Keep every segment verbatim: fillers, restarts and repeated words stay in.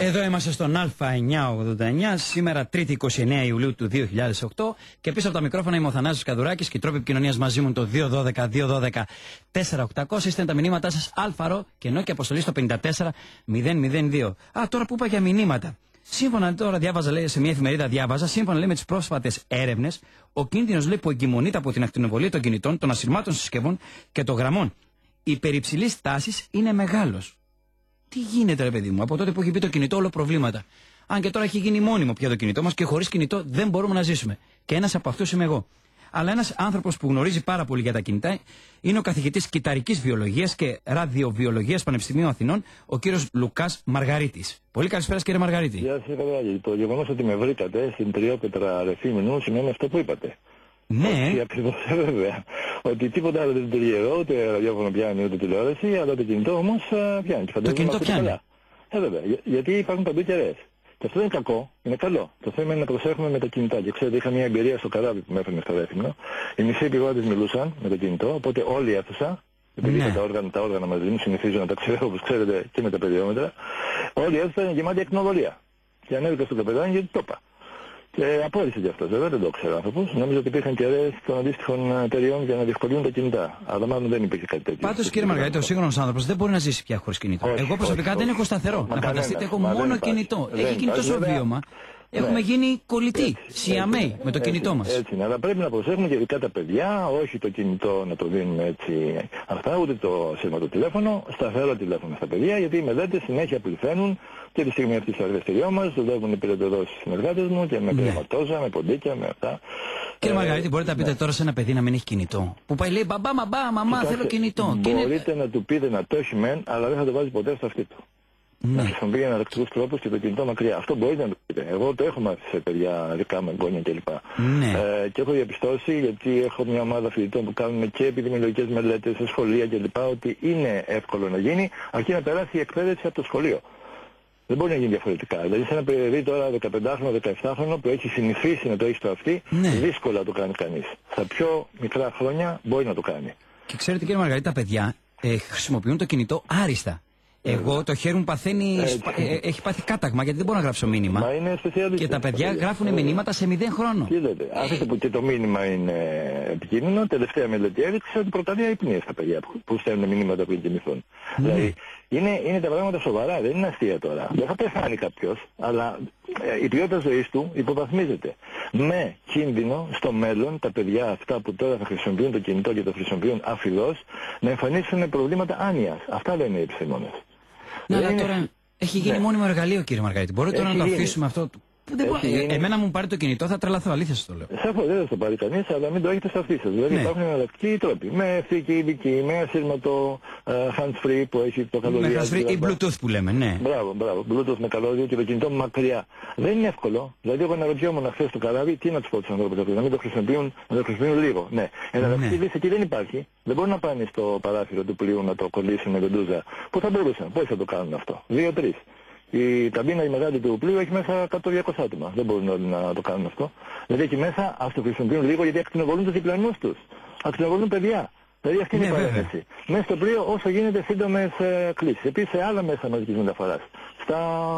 Εδώ είμαστε στον Α εννιακόσια ογδόντα εννιά, σήμερα Τρίτη είκοσι εννέα Ιουλίου του δύο χιλιάδες οκτώ και πίσω από τα μικρόφωνα είμαι ο Θανάσης Καδουράκης και οι τρόποι επικοινωνίας μαζί μου το δύο ένα δύο δύο ένα δύο τέσσερα οκτακόσια. Είστε τα μηνύματά σας αλφαρό και ενώ και αποστολή στο πενήντα τέσσερα μηδέν μηδέν δύο. Α, τώρα που είπα για μηνύματα. Σύμφωνα τώρα, διάβαζα λέει, σε μια εφημερίδα, διάβαζα, σύμφωνα λέει, με τις πρόσφατες έρευνες, ο κίνδυνος λέει, που εγκυμονείται από την ακτινοβολία των κινητών, των ασυρμάτων συσκευών και των γραμμών υπερυψηλής τάσης είναι μεγάλος. Τι γίνεται, ρε παιδί μου, από τότε που έχει μπει το κινητό, όλο προβλήματα. Αν και τώρα έχει γίνει μόνιμο πια το κινητό μας και χωρίς κινητό δεν μπορούμε να ζήσουμε. Και ένας από αυτούς είμαι εγώ. Αλλά ένας άνθρωπος που γνωρίζει πάρα πολύ για τα κινητά είναι ο καθηγητής κυταρικής βιολογίας και ραδιοβιολογίας Πανεπιστημίου Αθηνών, ο κύριος Λουκάς Μαργαρίτης. Πολύ καλησπέρα, κύριε Μαργαρίτη. Γεια σας, Καδουράκη. Το γεγονός ότι με βρήκατε στην τριόπετρα Ρεθύμνου σημαίνει αυτό που είπατε. Ναι. Όχι ακριβώς, βέβαια. Ότι τίποτα άλλο δεν λειτουργεί εδώ, ούτε ραδιόφωνο πιάνει, ούτε τηλεόραση, αλλά το κινητό όμως πιάνει. Και το κινητό πιάνει. Καλά. Ε, βέβαια. Για, γιατί υπάρχουν παντού κεραίες. Και αυτό δεν είναι κακό, είναι καλό. Το θέμα είναι να προσέχουμε με τα κινητά. Και ξέρετε, είχα μια εμπειρία στο καράβι που με έφερνε στο Ρέθυμνο. Οι μισοί επιβάτες μιλούσαν με το κινητό, οπότε όλη η αίθουσα, επειδή ναι. τα, όργανα, τα όργανα μαζί μου συνηθίζω να τα ξέρω, όπως ξέρετε, και με τα παιδιόμετρα, όλη η αίθουσα είναι γεμάτη ακτινοβολία. Και ανέβηκα στο καπετάνι γιατί το είπα. Και απόρρισε κι αυτό, βέβαια, δεν το ξέρω άνθρωπος. Νόμιζα ότι υπήρχαν κεραίες των αντίστοιχων εταιριών για να διευκολύνουν τα κινητά. Αλλά μάλλον δεν υπήρχε κάτι τέτοιο. Πάντως, κύριε Μαργαρίτη, ο σύγχρονος άνθρωπος δεν μπορεί να ζήσει πια χωρίς κινητό. Όχι, εγώ προσωπικά όχι, δεν όχι. έχω σταθερό. Μα να φανταστείτε, έχω μα μόνο κινητό. Δεν έχει γίνει τόσο βίωμα. Έχουμε ναι. γίνει κολλητοί, σιαμαίοι με το κινητό έτσι, μας. Έτσι είναι, αλλά πρέπει να προσέχουμε και ειδικά τα παιδιά, όχι το κινητό να το δίνουμε έτσι αυτά, ούτε το σειρματοτηλέφωνο, σταθερό τηλέφωνο στα παιδιά, γιατί οι μελέτες συνέχεια πληθαίνουν και τη στιγμή αυτή στο εργαστηριό μας, δουλεύουν πυρετοδόσεις στους συνεργάτες μου και με πειραματόζα, με ποντίκια, με αυτά. Κύριε Μαργαρίτη, μπορείτε να πείτε ναι. τώρα σε ένα παιδί να μην έχει κινητό. Που πάει λέει μπαμπά, μαμπά, μαμά, Κοιτάξτε, θέλω κινητό. Μπορείτε είναι... να του πείτε να το έχει μεν, αλλά δεν θα το βάζει ποτέ στο αυτί του. Ναι. Να χρησιμοποιεί εναλλακτικούς τρόπους και το κινητό μακριά. Αυτό μπορείτε να το πείτε. Εγώ το έχω μάθει σε παιδιά δικά μου, εγγόνια κλπ. Ναι. Ε, και έχω διαπιστώσει, γιατί έχω μια ομάδα φοιτητών που κάνουν και επιδημιολογικές μελέτες σε σχολεία κλπ. Ότι είναι εύκολο να γίνει, αρκεί να περάσει η εκπαίδευση από το σχολείο. Δεν μπορεί να γίνει διαφορετικά. Δηλαδή, σε ένα παιδί τώρα δεκαπεντάχρονο, δεκαεπτάχρονο που έχει συνηθίσει να το έχει στο αυτί, ναι. δύσκολα το κάνει κανείς. Στα πιο μικρά χρόνια μπορεί να το κάνει. Και ξέρετε, κύριε Μαργαρίτη, τα παιδιά ε, χρησιμοποιούν το κινητό άριστα. Εγώ το χέρι μου παθαίνει, ε, έχει πάθει κάταγμα γιατί δεν μπορώ να γράψω μήνυμα. Μα είναι και τα παιδιά γράφουν ε, μηνύματα σε μηδέν χρόνο. Κοίτατε, αφήστε που και το μήνυμα είναι επικίνδυνο, τελευταία μελέτη έδειξε ότι προκαλεί αϊπνίες στα παιδιά που, που στέλνουν μηνύματα πριν κοιμηθούν. Mm. Δηλαδή είναι, είναι τα πράγματα σοβαρά, δεν είναι αστεία τώρα. Δεν θα πεθάνει κάποιος, αλλά ε, η ποιότητα ζωής του υποβαθμίζεται. Με κίνδυνο στο μέλλον τα παιδιά αυτά που τώρα θα χρησιμοποιούν το κινητό και το χρησιμοποιούν αφιδώς να εμφανίσουν προβλήματα άνοιας. Αυτά λένε οι επιστήμονες. Ναι, αλλά τώρα είναι... έχει γίνει ναι. μόνιμο εργαλείο, κύριε Μαργαρίτη. Μπορείτε τώρα να το αφήσουμε αυτό. Δεν μπο... ε, εμένα μου πάρει το κινητό, θα τρελαθώ, αλήθεια σας το λέω. Σαφώς δεν θα το πάρει κανείς, αλλά μην το έχετε στα αυτή σας. Δηλαδή ναι. υπάρχουν εναλλακτικοί τρόποι. Με θήκη ειδική, με ασύρματο uh, hands-free που έχει το καλώδιο. Με hands-free ή Bluetooth που λέμε, ναι. Μπράβο, μπράβο. Bluetooth με καλώδιο και το κινητό μακριά. Δεν είναι εύκολο. Δηλαδή, εγώ αναρωτιόμουν χθες στο καράβι, τι να τους πω τους ανθρώπους αυτούς, να μην το χρησιμοποιούν, να το χρησιμοποιούν λίγο. Ναι. Εναλλακτική λύση εκεί δεν υπάρχει. Δεν μπορούν να πάνε στο παράθυρο του πλοίου να το κολλήσουν με βεντούζα. Πού θα μπορούσαν, πώς θα το κάνουν αυτό. Δύο-τρεις. Η καμπίνα η μεγάλη του πλοίου έχει μέσα εκατό με διακόσια άτομα. Δεν μπορούν όλοι να το κάνουν αυτό. Δηλαδή εκεί μέσα ας το χρησιμοποιούν λίγο γιατί ακτινοβολούν τους διπλανούς τους. Ακτινοβολούν παιδιά. Δηλαδή αυτή είναι η παρέμβαση. Μέσα στο πλοίο όσο γίνεται σύντομες ε, κλήσεις. Επίσης σε άλλα μέσα μαζικής μεταφοράς. Στα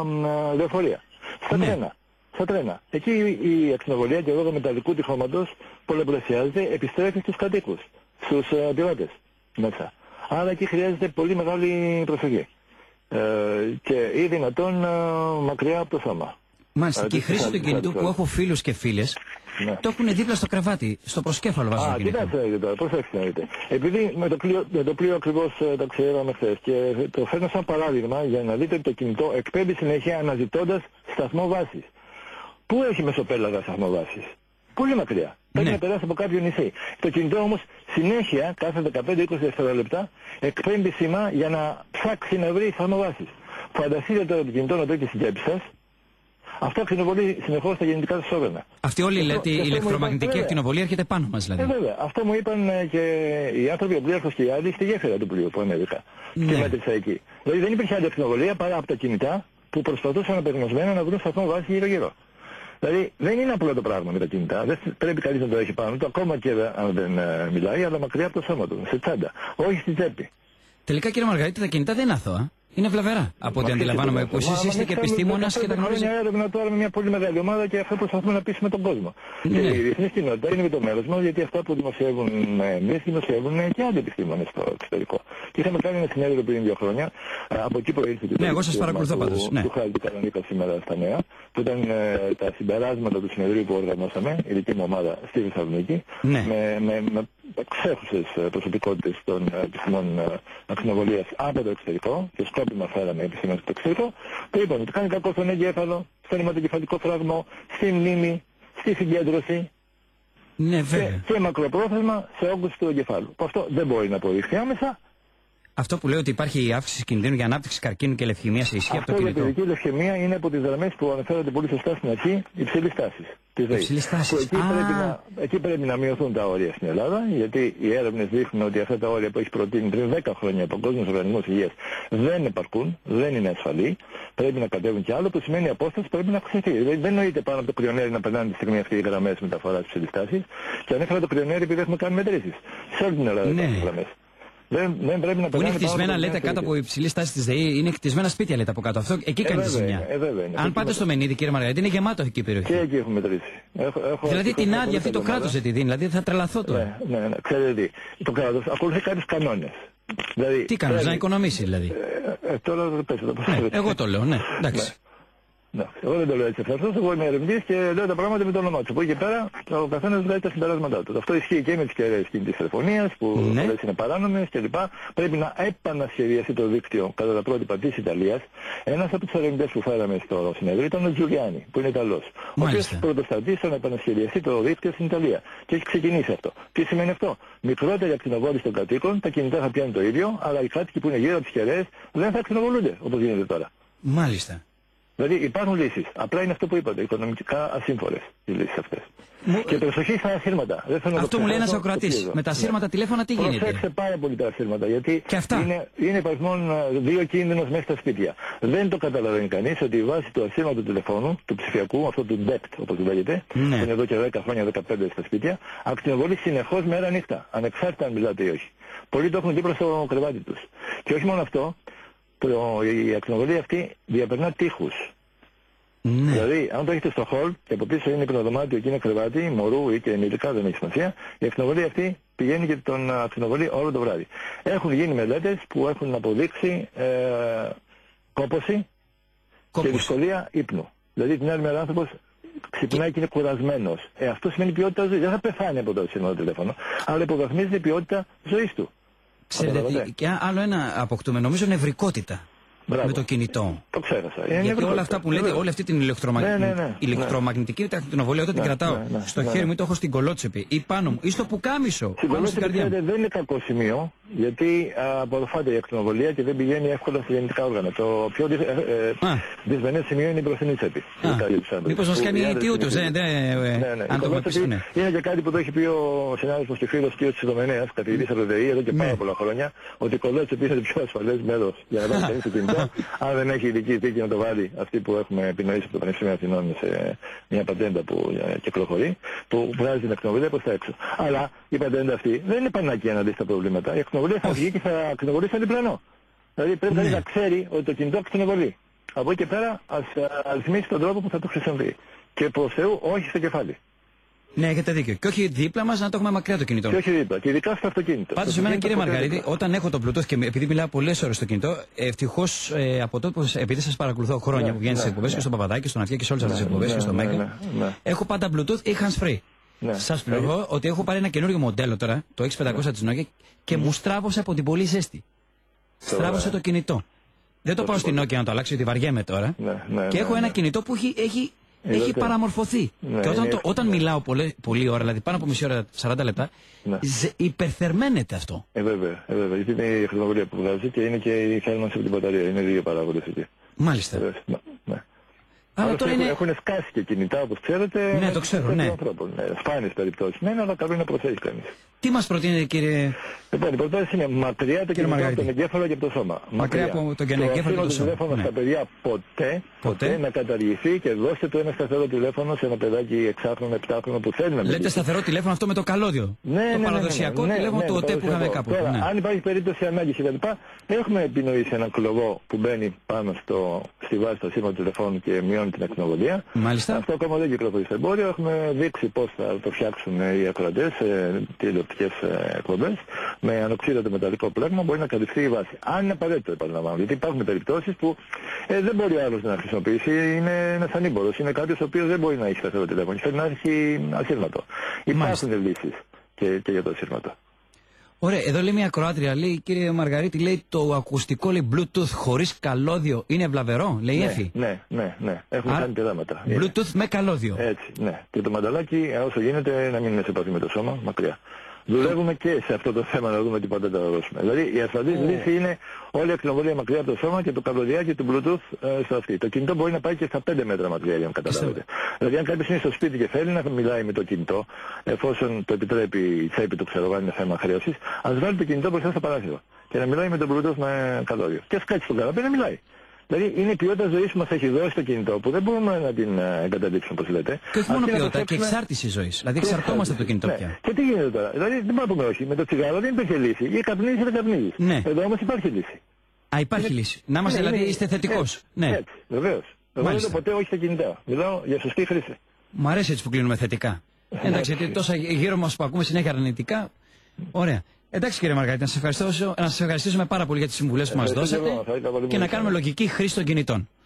ε, λεωφορεία. Στα ναι. τρένα. Στα τρένα. Εκεί η ακτινοβολία και λόγω μεταλλικού τυχώματος πολλαπλασιάζεται, επιστρέφει στους κατοίκους. Στους ε, πιλότες μέσα. Άρα εκεί χρειάζεται πολύ μεγάλη προσοχή. Ε, και ή δυνατόν ε, μακριά από το σώμα. Μάλιστα, και η χρήση του κινητού που έχω φίλους και φίλες ναι. το έχουν δίπλα στο κρεβάτι, στο προσκέφαλο βάζουν το κινητό. Α, κοιτάξτε να δείτε τώρα, προσέξτε να δείτε. Επειδή με το πλοίο, με το πλοίο ακριβώς ε, τα ξέραμε χθες και το φέρνω σαν παράδειγμα για να δείτε ότι το κινητό εκπέμπει συνέχεια αναζητώντας σταθμό βάσης. Πού έχει μεσοπέλαγα σταθμό βάσης? Πολύ μακριά. Πρέπει ναι. να περάσει από κάποιο νησί. Το κινητό όμως συνέχεια, κάθε δεκαπέντε με είκοσι δευτερόλεπτα, εκπέμπει σήμα για να ψάξει να βρει σταθμό βάσης. Φανταστείτε τώρα το κινητό να το έχει στην τσέπη σας. Αυτό ακτινοβολεί συνεχώς τα γεννητικά σας όργανα. Αυτή όλη η ηλεκτρομαγνητική ακτινοβολία έρχεται πάνω μας δηλαδή. Ε, βέβαια. Αυτό μου είπαν ε, και οι άνθρωποι, ο πλοίαρχος και οι άλλοι, στη γέφυρα του πλοίου που ανέβηκα. Ναι. Και μέτρησα εκεί. Δηλαδή δεν υπήρχε άλλη ακτινοβολία παρά από τα κινητά που προσπαθούσαν απεγνωσμένα να βρουν σταθμό βάσης γύρω-γύρω. Δηλαδή δεν είναι απλό το πράγμα με τα κινητά. Δεν πρέπει κανείς να το έχει πάνω του, ακόμα και αν δεν ε, μιλάει, αλλά μακριά από το σώμα του, σε τσάντα. Όχι στη τσέπη. Τελικά, κύριε Μαργαρίτη, τα κινητά δεν είναι αθώα. Είναι βλαβερά από ό,τι αντιλαμβάνομαι, που εσείς είστε και επιστήμονας και τα γνωρίζετε. Είναι έρευνα τώρα με μια πολύ μεγάλη ομάδα και αυτό προσπαθούμε να πείσουμε τον κόσμο. Ναι. Και η διεθνή κοινότητα είναι με το μέρος μας, γιατί αυτά που δημοσιεύουν εμείς δημοσιεύουν και άλλοι επιστήμονες στο εξωτερικό. Και είχαμε κάνει ένα συνέδριο πριν δύο χρόνια, από εκεί προήλθε και ναι, εγώ σας παρακολουθώ πάντως. Ναι. Του Χάλτη Κανονίκα σήμερα στα Νέα, που ήταν ε, τα συμπεράσματα του συνεδρίου που οργανώσαμε, η δική μου ομάδα στη Θεσσαλονίκη, Ναι. με, με, με ξέχουσες προσωπικότητες των επιστημών ακτινοβολίας από το εξωτερικό και σκόπιμα φέραμε επιστήμονες από το εξωτερικό, και είπαμε ότι κάνει κακό στον εγκέφαλο, στον αιματοκεφαλικό φράγμο, στη μνήμη, στη συγκέντρωση. Ναι, βέβαια. Και, και μακροπρόθεσμα σε όγκους του εγκεφάλου. Αυτό δεν μπορεί να αποδειχθεί άμεσα. Αυτό που λέει ότι υπάρχει αύξηση κινδύνου για ανάπτυξη καρκίνου και λευκαιμία σε ισχύ από το Αυτό κινητό. η παιδική λευκαιμία είναι από τις γραμμές που αναφέρονται πολύ σωστά στην αρχή, υψηλής τάσης της ΔΕΗ. Υψηλής τάσης. Εκεί, πρέπει να, εκεί πρέπει να μειωθούν τα όρια στην Ελλάδα, γιατί οι έρευνες δείχνουν ότι αυτά τα όρια που έχει προτείνει πριν δέκα χρόνια ο Παγκόσμιος Οργανισμός Υγείας δεν επαρκούν, δεν είναι ασφαλή. Πρέπει να κατέβουν κι άλλο, που σημαίνει η απόσταση πρέπει να αυξηθεί. Δηλαδή δεν νοείται πάνω από το κρυονέρι να περνάνε τη στιγμή αυτή οι γραμμές μεταφοράς υψηλής τάσης. Και ανέφερα το κρυονέρι επειδή έχουμε κάνει μετρήσεις. Σε όλη την Ελλάδα Ναι. υπάρχουν γραμμές. Δεν, δεν πρέπει να Που είναι χτισμένα, πάνω λέτε, κάτω από υψηλή στάση της ΔΕΗ, είναι χτισμένα σπίτια, λέτε από κάτω. Αυτό εκεί Ε, κάνει τη βέβαια ζημιά. είναι, ε, βέβαια είναι. Αν πάτε στο Μενίδη, κύριε Μαργαρίτη, είναι γεμάτο εκεί η περιοχή. Και εκεί έχουμε μετρήσει. Έχω, έχω Δηλαδή ευτυχώς την μια άδεια πολύ αυτή το καλή κράτος δεν τη δίνει, δηλαδή θα τρελαθώ τώρα. Ναι, ναι, ναι. Ξέρετε τι, το κράτος ακολουθεί κάποιους κανόνες. Δηλαδή, Τι κάνεις, πρέπει- να οικονομήσει δηλαδή. Ε, ε, τώρα το πέσω, το Ναι, εγώ το λέω, ναι, εντάξει. Ναι. Εγώ δεν το λέω έτσι αυτό. Εγώ είμαι ερευνητής και λέω τα πράγματα με το όνομά του. Από εκεί και πέρα ο καθένας βγάζει τα συμπεράσματά του. Αυτό ισχύει και με τις κεραίες κινητής τηλεφωνίας που Ναι. πολλές είναι παράνομες κλπ. Πρέπει να επανασχεδιαστεί το δίκτυο κατά τα πρότυπα της Ιταλίας. Ένας από τους ερευνητές που φέραμε στο συνέδριο ήταν ο Τζουλιάνι, που είναι Ιταλός. Ο οποίος πρωτοστατεί να επανασχεδιαστεί το δίκτυο στην Ιταλία. Και έχει ξεκινήσει αυτό. Τι σημαίνει αυτό? Μικρότερη ακτινοβόληση των κατοίκων, τα κινητά θα πιάνουν το ίδιο, αλλά οι κάτοικοι που είναι γύρω από τις κεραίες δεν θα ακτινοβολούνται όπως γίνεται τώρα. Μάλιστα. Δηλαδή υπάρχουν λύσεις. Απλά είναι αυτό που είπατε, οικονομικά ασύμφορες οι λύσεις αυτές. Μου- Και προσοχή στα ασύρματα. Δεν θέλω να Αυτό το μου λέει ένας ξεχάσω, ακροατής. το ξέρω. Με τα ασύρματα τηλέφωνα τι Προσέξτε γίνεται. πάρα πολύ τα ασύρματα, γιατί Και αυτά. είναι, είναι υπαριθμόν ε, δύο κίνδυνος μέσα στα σπίτια. Δεν το καταλαβαίνει κανείς ότι η βάση του ασύρματου τηλεφώνου, του ψηφιακού, αυτό του ντεπτ όπως λέγεται, Ναι. που είναι εδώ και δέκα χρόνια, δεκαπέντε στα σπίτια, ακτινοβολεί συνεχώς μέρα νύχτα, ανεξάρτητα αν μιλάτε ή όχι. Πολλοί το έχουν δει προς το κρεβάτι τους. Και όχι μόνο αυτό, το, η ακτινοβολία αυτή διαπερνά τείχους. Ναι. Δηλαδή, αν το έχετε στο χολ και από πίσω είναι υπνοδωμάτιο και είναι κρεβάτι, μωρού ή και ενήλικα, δεν έχει σημασία, η ακτινοβολία αυτή πηγαίνει και τον ακτινοβολεί όλο το βράδυ. Έχουν γίνει μελέτες που έχουν αποδείξει ε, κόπωση Κόπωση. και δυσκολία ύπνου. Δηλαδή, την άλλη μέρα άνθρωπος ξυπνάει και είναι κουρασμένος. Ε, αυτό σημαίνει ποιότητα ζωής. Δεν θα πεθάνει από το σύμβολο τηλέφωνο, αλλά υποβαθμίζεται η ποιότητα ζωής του. Ξέρετε τι, και άλλο ένα αποκτούμε, νομίζω νευρικότητα. Μπράβο. Με το κινητό. Το ξέχασα. Είναι Γιατί νευρικότητα. όλα αυτά που λέτε, Βεβαίως. όλη αυτή την ηλεκτρομαγ... Ναι, ναι, ναι. ηλεκτρομαγνητική ακτινοβολία, όταν την Ναι, κρατάω ναι, ναι, στο ναι, χέρι ναι. μου, το έχω στην κολότσεπη ή πάνω μου ή στο πουκάμισο, Στην πάνω στην κολότσεπη, καρδιά μου. δεν είναι κακό σημείο, γιατί α, απορροφάται η ακτινοβολία και δεν πηγαίνει εύκολα στα γεννητικά όργανα. Το πιο δυσ, ε, ε, Α. δυσμενές σημείο είναι η μπροστινή τσέπη. Α, ειδικά για τους άντρες. μήπως μας Που κάνει οι άντρες αιτιούτος, είναι- δεν, δεν, ε, Ναι, ναι. αν Η το κολότσεπη πεις, ναι. είναι και κάτι που το έχει πει ο συνάδελφος και φίλος κ. Τσιδομενέας, καθηγητής από το ΔΕΗ, εδώ και Ναι. πάρα πολλά χρόνια, ότι η κολότσεπη είναι το πιο ασφαλές μέρος για να βάλει κανείς το κινητό, αν δεν έχει ειδική θήκη να το βάλει, αυτή που έχουμε επινοήσει από το Πανεπιστήμιο Αθηνών σε μια πατέντα που ε, κυκλοφορεί, που βγάζει την ακτινοβολία προς τα έξω. Αλλά η πατέντα αυτή δεν είναι πανάκια να δει τα προβλήματα. Η ακτινοβολία θα βγει και θα ακτινοβολεί στον διπλανό. Δηλαδή πρέπει Ναι. κανείς να ξέρει ότι το κινητό ακτινοβολεί. Από εκεί και πέρα ας αριθμίσει τον τρόπο που θα το χρησιμοποιεί. Και προς Θεού όχι στο κεφάλι. Ναι, έχετε δίκιο. Και όχι δίπλα μας να το έχουμε μακριά το κινητό. Και όχι δίπλα. Και ειδικά στο αυτοκίνητο. Πάντως, Στο εμένα, κύριε αυτοκίνητο Μαργαρίτη, ποτέ όταν έχω το Bluetooth και επειδή μιλάω πολλές ώρες στο κινητό, ευτυχώς ε, από τότε που, επειδή σας παρακολουθώ χρόνια Ναι, που βγαίνετε ναι, στις εκπομπές ναι. και στον Παπαδάκη και στον Αυτιά και σε όλες αυτές τις Ναι, εκπομπές ναι, και στο ναι, Μέγκα, ναι, ναι. έχω πάντα Bluetooth ή hands free. Ναι. Σας πληροφορώ ότι έχω πάρει ένα καινούριο μοντέλο τώρα, το εξ πεντακόσια της Nokia, και μου στράβωσε από την πολύ ζέστη. Στράβωσε το κινητό. Δεν το πάω στην Nokia να το αλλάξω, γιατί βαριέμαι τώρα. Ναι, ναι, Και ναι, έχω ναι. ένα κινητό που έχει, έχει, έχει Είδατε. παραμορφωθεί. Ναι, Και όταν, είναι το, όταν εύκολο. μιλάω πολλή, πολλή ώρα, δηλαδή πάνω από μισή ώρα, σαράντα λεπτά, Ναι. ζε- υπερθερμαίνεται αυτό. Ε, βέβαια, ε, βέβαια. Γιατί είναι η ακτινοβολία που βγάζει και είναι και η θέρμανση από την μπαταρία. Είναι δύο παράγοντες εκεί. Μάλιστα. Βεβαίως. Ναι, ναι. Αλλά Άλλωστε τώρα έχουν, είναι. έχουν σκάσει και κινητά, όπως ξέρετε. Ναι, το ξέρω, ναι. Ανθρώπων. Ναι, σπάνιες περιπτώσεις. Ναι, αλλά καλό είναι να προσέχει κανείς. Τι μας προτείνετε, κύριε? Λοιπόν, η προτάση είναι μακριά το κινητό από τον εγκέφαλο και από το σώμα. Μακριά από τον εγκέφαλο και το σώμα. τηλέφωνο Ναι. στα παιδιά ποτέ, ποτέ να καταργηθεί και δώστε του ένα σταθερό τηλέφωνο σε ένα παιδάκι εξάχρονο, επτάχρονο που θέλει να μιλήσει. Λέτε σταθερό τηλέφωνο αυτό με το καλώδιο. Ναι, το ναι, παραδοσιακό ναι, ναι, τηλέφωνο ναι, του ναι, ΟΤΕ που είχαμε κάποτε. Τώρα, Ναι. αν υπάρχει περίπτωση ανάγκη κτλ., έχουμε επινοήσει έναν κλωβό που μπαίνει πάνω στο, στη βάση του σήματο τηλεφώνου και μειώνει την ακτινοβολία. Μάλιστα. Αυτό ακόμα δεν κυκλοφορεί στο εμπόριο. Έχουμε δείξει πώς θα το φτιάξουν οι ακροατές, ε, τηλεοπτικές ε, εκπομπές. Με ανοξίδωτο μεταλλικό πλέγμα μπορεί να καλυφθεί η βάση. Αν είναι απαραίτητο, επαναλαμβάνω. Γιατί υπάρχουν περιπτώσεις που ε, δεν μπορεί ο άλλος να χρησιμοποιήσει. Είναι ένας ανήμπορος. Είναι κάποιος ο οποίος δεν μπορεί να έχει σταθερό τηλέφωνο. Θέλει να έχει ασύρματο. Υπάρχουν λύσεις και, και για το ασύρματο. Ωραία, εδώ λέει μια Κροάτρια, λέει, κύριε Μαργαρίτη, λέει το ακουστικό, λέει Bluetooth χωρίς καλώδιο είναι βλαβερό, λέει ναι, Εφη. Ναι, ναι, ναι. Έχουμε Άρα, κάνει πειράματα. Bluetooth με καλώδιο. Έτσι, ναι. Και το μανταλάκι όσο γίνεται να μην είναι σε επαφή με το σώμα, μακριά. Δουλεύουμε και σε αυτό το θέμα να δούμε τι πότε θα δώσουμε. Δηλαδή η ασφαλής oh. λύση είναι όλη η ακτινοβολία μακριά από το σώμα και το καλωδιάκι του Bluetooth ε, στο αυτή. Το κινητό μπορεί να πάει και στα πέντε μέτρα μακριά για να καταλάβετε. Δηλαδή αν κάποιος είναι στο σπίτι και θέλει να μιλάει με το κινητό, εφόσον το επιτρέπει η τσέπη του, ξέρω εγώ, είναι θέμα χρέωσης, ας βάλει το κινητό μπροστά στο παράθυρο και να μιλάει με το Bluetooth με καλώδιο. Και ας κάτσει στον καναπέ να μιλάει. Δηλαδή είναι η ποιότητα ζωής που μας έχει δώσει το κινητό που δεν μπορούμε να την uh, εγκαταλείψουμε, όπως λέτε. Και όχι μόνο ποιότητα, και εξάρτηση ζωής. Δηλαδή εξαρτώμαστε από το κινητό ναι. πια. Και τι γίνεται τώρα? Δηλαδή δεν μπορούμε να πούμε όχι. Με το τσιγάρο δεν υπήρχε λύση. Ή καπνίζεις ή δεν καπνίζεις. Ναι. Εδώ όμως υπάρχει λύση. Α, υπάρχει είναι... λύση. Να είμαστε ναι, δηλαδή είναι... είστε θετικός. Έτσι, ναι. έτσι, βεβαίως. Εγώ δεν λέω ποτέ όχι στα κινητά. Μιλάω για σωστή χρήση. Μου αρέσει έτσι που κλείνουμε θετικά. Εντάξει, γιατί τόσα γύρω μας που ακούμε συνέχεια αρνητικά. Ωραία. Εντάξει κύριε Μαργαρίτη, να σας ευχαριστήσουμε πάρα πολύ για τις συμβουλές που μας δώσατε και να κάνουμε λογική χρήση των κινητών.